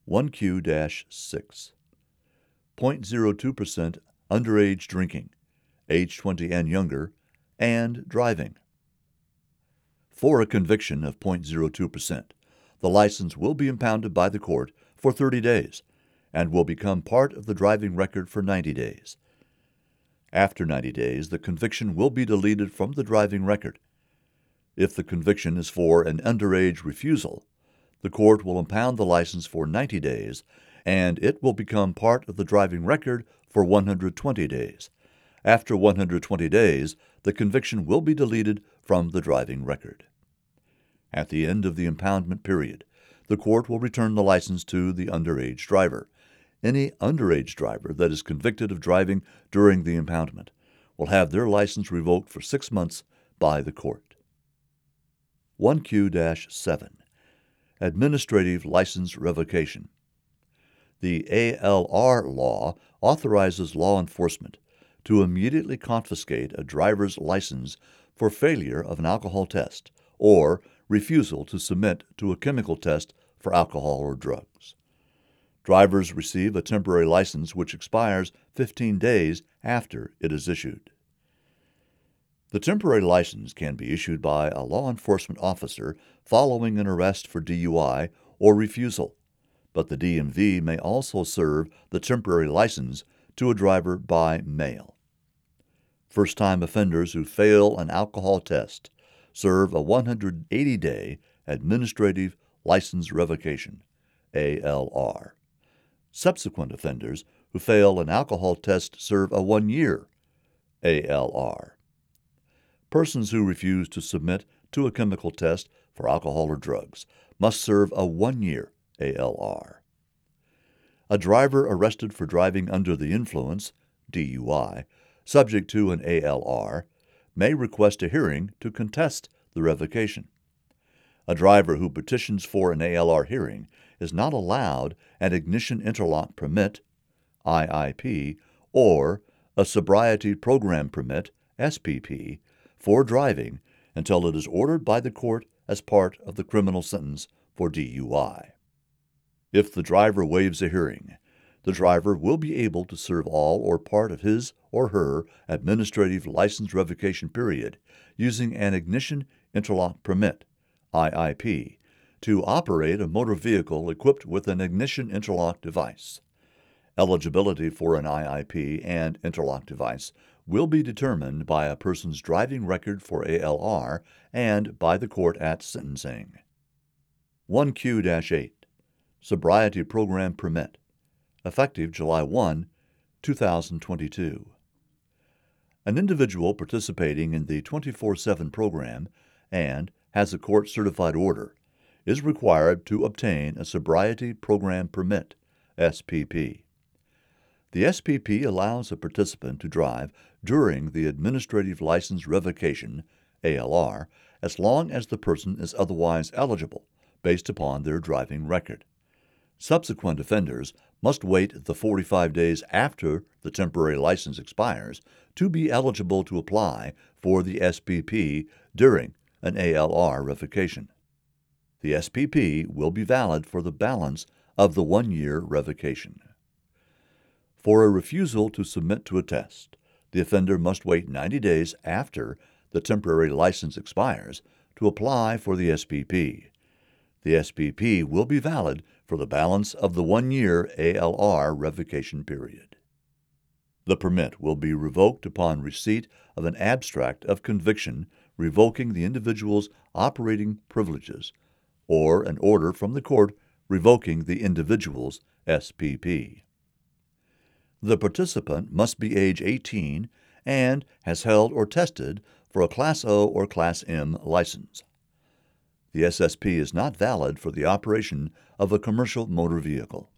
1Q-6. 0.02% underage drinking, age 20 and younger, and driving. For a conviction of 0.02%, the license will be impounded by the court for 30 days and will become part of the driving record for 90 days. After 90 days, the conviction will be deleted from the driving record. If the conviction is for an underage refusal, the court will impound the license for 90 days, and it will become part of the driving record for 120 days. After 120 days, the conviction will be deleted from the driving record. At the end of the impoundment period, the court will return the license to the underage driver. Any underage driver that is convicted of driving during the impoundment will have their license revoked for 6 months by the court. 1Q-7. Administrative License Revocation. The ALR law authorizes law enforcement to immediately confiscate a driver's license for failure of an alcohol test or refusal to submit to a chemical test for alcohol or drugs. Drivers receive a temporary license which expires 15 days after it is issued. The temporary license can be issued by a law enforcement officer following an arrest for DUI or refusal, but the DMV may also serve the temporary license to a driver by mail. First-time offenders who fail an alcohol test serve a 180-day administrative license revocation, ALR. Subsequent offenders who fail an alcohol test serve a 1-year ALR. Persons who refuse to submit to a chemical test for alcohol or drugs must serve a 1-year ALR. A driver arrested for driving under the influence, DUI, subject to an ALR, may request a hearing to contest the revocation. A driver who petitions for an ALR hearing is not allowed an ignition interlock permit, IIP, or a sobriety program permit, SPP, for driving until it is ordered by the court as part of the criminal sentence for DUI. If the driver waives a hearing, the driver will be able to serve all or part of his or her administrative license revocation period using an ignition interlock permit, IIP, to operate a motor vehicle equipped with an ignition interlock device. Eligibility for an IIP and interlock device will be determined by a person's driving record for ALR and by the court at sentencing. 1Q-8. Sobriety Program Permit, effective July 1, 2022. An individual participating in the 24/7 program and has a court-certified order is required to obtain a Sobriety Program Permit, SPP. The SPP allows a participant to drive during the Administrative License Revocation, ALR, as long as the person is otherwise eligible based upon their driving record. Subsequent offenders must wait the 45 days after the temporary license expires to be eligible to apply for the SPP during an ALR revocation. The SPP will be valid for the balance of the 1-year revocation. For a refusal to submit to a test, the offender must wait 90 days after the temporary license expires to apply for the SPP. The SPP will be valid for the balance of the 1-year ALR revocation period. The permit will be revoked upon receipt of an abstract of conviction revoking the individual's operating privileges or an order from the court revoking the individual's SPP. The participant must be age 18 and has held or tested for a Class O or Class M license. The SSP is not valid for the operation of a commercial motor vehicle.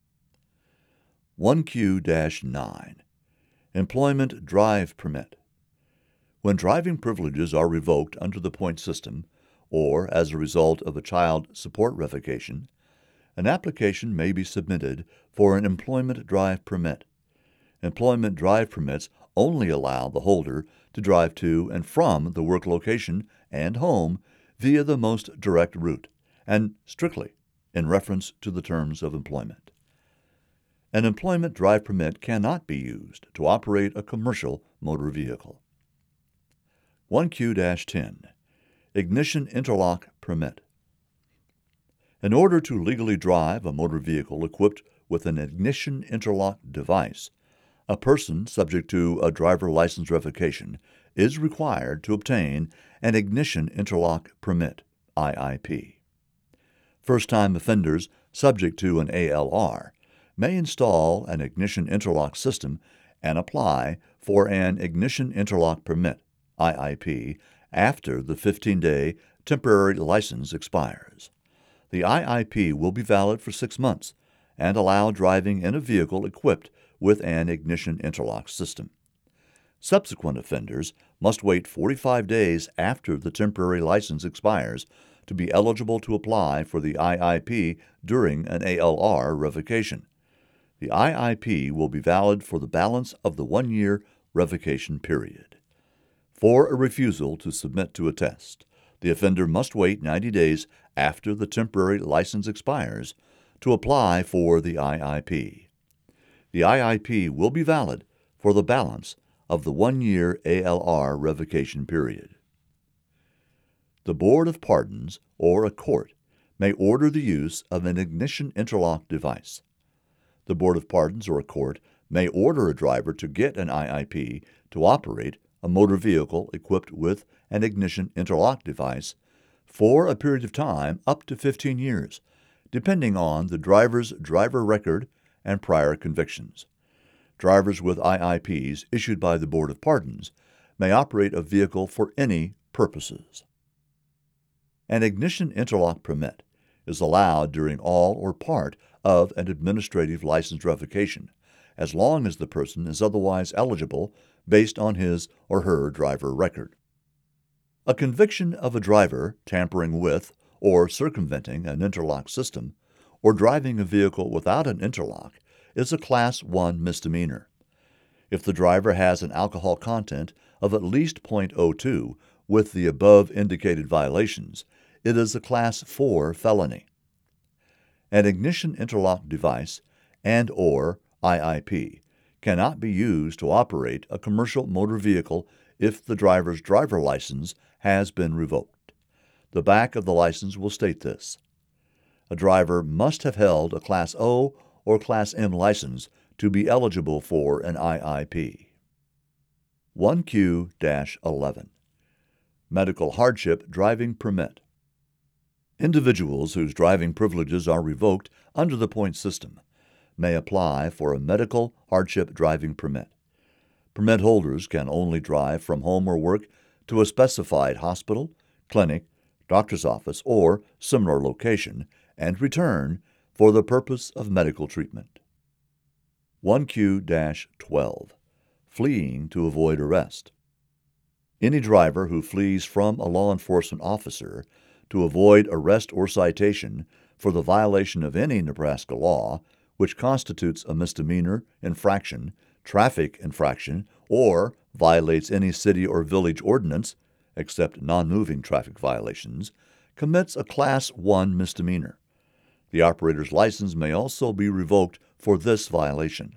1Q-9. Employment Drive Permit. When driving privileges are revoked under the point system, or as a result of a child support revocation, an application may be submitted for an employment drive permit. Employment drive permits only allow the holder to drive to and from the work location and home via the most direct route, and strictly in reference to the terms of employment. An employment drive permit cannot be used to operate a commercial motor vehicle. 1Q-10 Ignition Interlock Permit. In order to legally drive a motor vehicle equipped with an ignition interlock device, a person subject to a driver license revocation is required to obtain an Ignition Interlock Permit, IIP. First-time offenders subject to an ALR may install an ignition interlock system and apply for an Ignition Interlock Permit, IIP, after the 15-day temporary license expires. The IIP will be valid for 6 months and allow driving in a vehicle equipped with an ignition interlock system. Subsequent offenders must wait 45 days after the temporary license expires to be eligible to apply for the IIP during an ALR revocation. The IIP will be valid for the balance of the 1-year revocation period. For a refusal to submit to a test, the offender must wait 90 days after the temporary license expires to apply for the IIP. The IIP will be valid for the balance of the 1-year ALR revocation period. The Board of Pardons or a court may order the use of an ignition interlock device. The Board of Pardons or a court may order a driver to get an IIP to operate a motor vehicle equipped with an ignition interlock device for a period of time up to 15 years, depending on the driver's driver record and prior convictions. Drivers with IIPs issued by the Board of Pardons may operate a vehicle for any purposes. An ignition interlock permit is allowed during all or part of an administrative license revocation, as long as the person is otherwise eligible based on his or her driver record. A conviction of a driver tampering with or circumventing an interlock system or driving a vehicle without an interlock is a Class 1 misdemeanor. If the driver has an alcohol content of at least .02 with the above indicated violations, it is a Class 4 felony. An ignition interlock device and/or IIP cannot be used to operate a commercial motor vehicle if the driver's driver license has been revoked. The back of the license will state this. A driver must have held a Class O or Class M license to be eligible for an IIP. 1Q-11 Medical Hardship Driving Permit. Individuals whose driving privileges are revoked under the point system may apply for a medical hardship driving permit. Permit holders can only drive from home or work to a specified hospital, clinic, doctor's office, or similar location and return for the purpose of medical treatment. 1Q-12 Fleeing to avoid arrest. Any driver who flees from a law enforcement officer to avoid arrest or citation for the violation of any Nebraska law, which constitutes a misdemeanor, infraction, traffic infraction, or violates any city or village ordinance, except non-moving traffic violations, commits a Class 1 misdemeanor. The operator's license may also be revoked for this violation.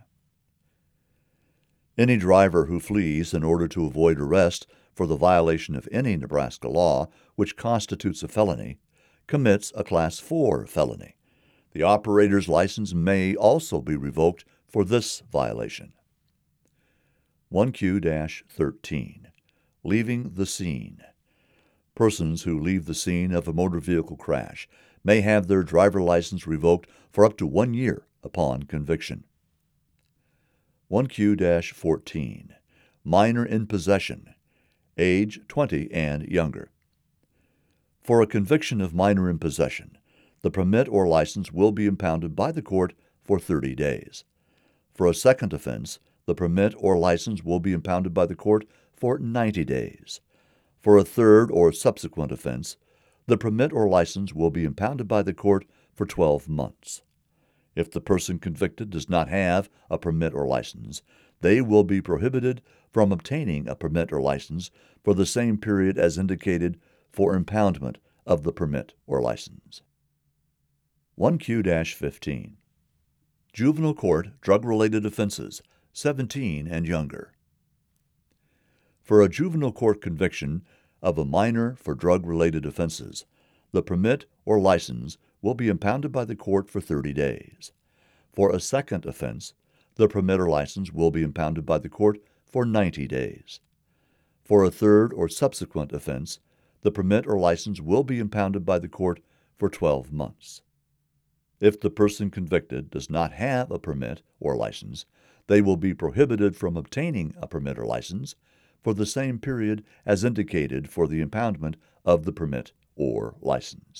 Any driver who flees in order to avoid arrest for the violation of any Nebraska law which constitutes a felony commits a Class 4 felony. The operator's license may also be revoked for this violation. 1Q-13 Leaving the scene. Persons who leave the scene of a motor vehicle crash may have their driver license revoked for up to 1 year upon conviction. 1Q-14 Minor in possession. Age 20 and younger. For a conviction of minor in possession, the permit or license will be impounded by the court for 30 days. For a second offense, the permit or license will be impounded by the court for 90 days. For a third or subsequent offense, the permit or license will be impounded by the court for 12 months. If the person convicted does not have a permit or license, they will be prohibited from obtaining a permit or license for the same period as indicated for impoundment of the permit or license. 1Q-15 Juvenile Court Drug-Related Offenses, 17 and younger. For a juvenile court conviction of a minor for drug-related offenses, the permit or license will be impounded by the court for 30 days. For a second offense, the permit or license will be impounded by the court for 90 days. For a third or subsequent offense, the permit or license will be impounded by the court for 12 months. If the person convicted does not have a permit or license, they will be prohibited from obtaining a permit or license for the same period as indicated for the impoundment of the permit or license.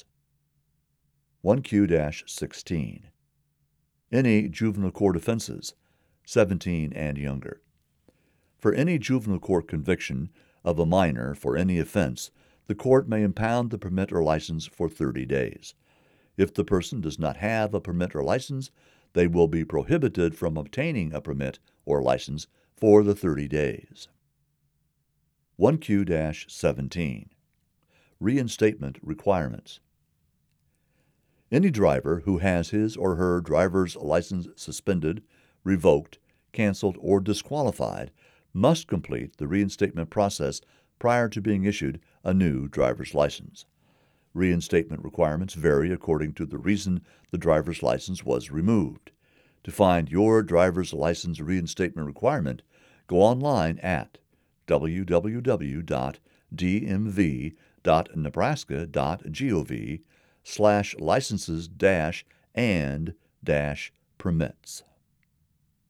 1Q-16 Any juvenile court offenses, 17 and younger. For any juvenile court conviction of a minor for any offense, the court may impound the permit or license for 30 days. If the person does not have a permit or license, they will be prohibited from obtaining a permit or license for the 30 days. 1Q-17 Reinstatement Requirements. Any driver who has his or her driver's license suspended, revoked, canceled, or disqualified must complete the reinstatement process prior to being issued a new driver's license. Reinstatement requirements vary according to the reason the driver's license was removed. To find your driver's license reinstatement requirement, go online at www.dmv.nebraska.gov/licenses-and-permits.